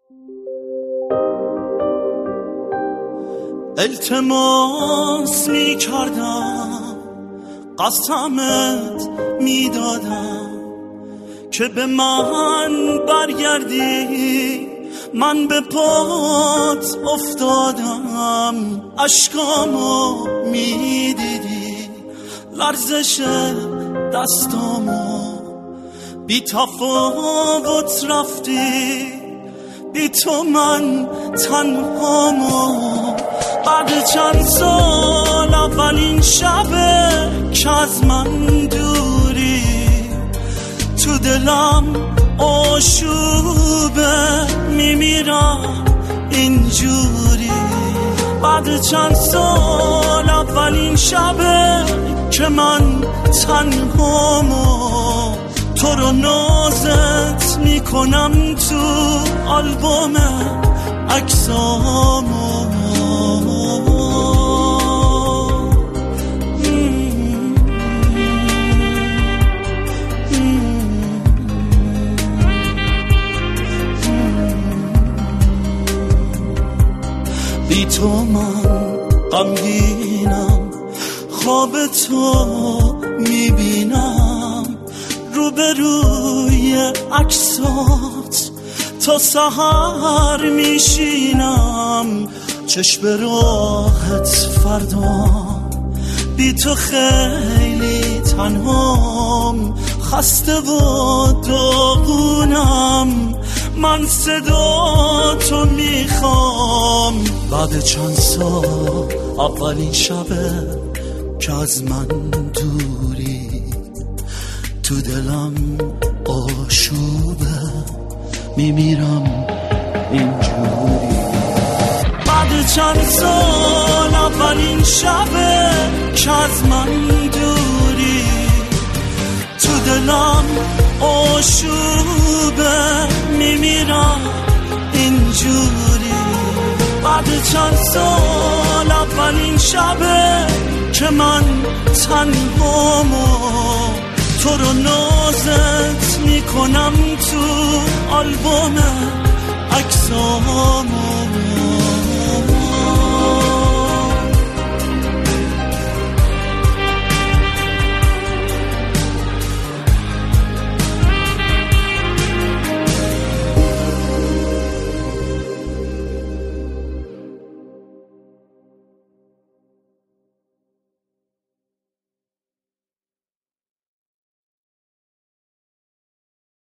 التماس می کردم، قسمت می دادم که به من برگردی، من به پات افتادم، اشکامو می دیدی، لرزش دستامو، بی تفاوت رفتی، بی تو من تنهامو. بعد چند سال اولین شبه که از من دوری، تو دلم آشوبه، میمیرم اینجوری. بعد چند سال اولین شبه که من تنهامو، تو رو نازت میکنم تو آلبوم عکسامو. بی تو من غمگینم، خواب تو میبینم، روبروی عکسات تا سحر میشینم، چشم راحت فردا، بی تو خیلی تنهام، خسته و داغونم، من صدا تو میخوام. بعد چند سال اولین شبه که از من دوری، تو دلم آشوبه، میمیرم اینجوری. بعد چند سال اولین شبه که از من دوری، تو دلم آشوبه، میمیرم اینجوری. بعد چند سال اولین شبه که من تنهامو، تو رو نازت میکنم تو آلبوم عکسامو.